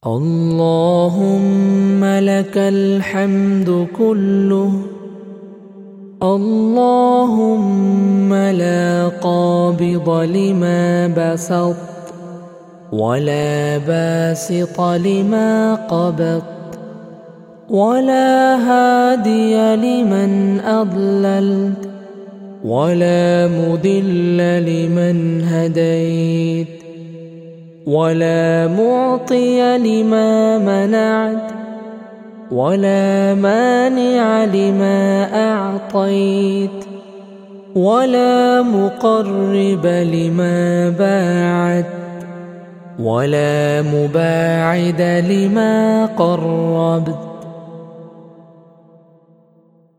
اللهم لك الحمد كله. اللهم لا قابض لما بسط ولا باسط لما قبض ولا هادي لمن أضللت ولا مضل لمن هديت ولا معطي لما منعت ولا مانع لما أعطيت ولا مقرب لما باعت ولا مباعد لما قربت.